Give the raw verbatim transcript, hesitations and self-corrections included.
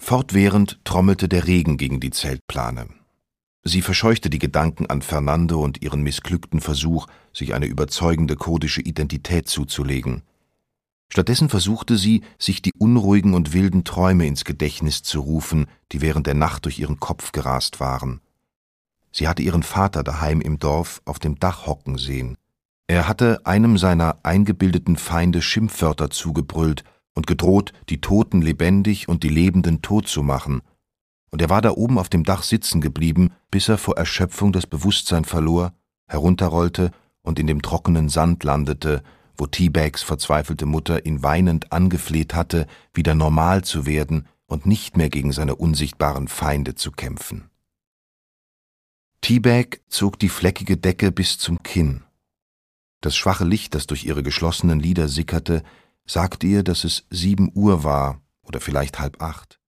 Fortwährend trommelte der Regen gegen die Zeltplane. Sie verscheuchte die Gedanken an Fernando und ihren missglückten Versuch, sich eine überzeugende kurdische Identität zuzulegen. Stattdessen versuchte sie, sich die unruhigen und wilden Träume ins Gedächtnis zu rufen, die während der Nacht durch ihren Kopf gerast waren. Sie hatte ihren Vater daheim im Dorf auf dem Dach hocken sehen. Er hatte einem seiner eingebildeten Feinde Schimpfwörter zugebrüllt und gedroht, die Toten lebendig und die Lebenden tot zu machen. Und er war da oben auf dem Dach sitzen geblieben, bis er vor Erschöpfung das Bewusstsein verlor, herunterrollte und in dem trockenen Sand landete, wo T-Bags verzweifelte Mutter ihn weinend angefleht hatte, wieder normal zu werden und nicht mehr gegen seine unsichtbaren Feinde zu kämpfen. T-Bag zog die fleckige Decke bis zum Kinn. Das schwache Licht, das durch ihre geschlossenen Lider sickerte, sagte ihr, dass es sieben Uhr war oder vielleicht halb acht.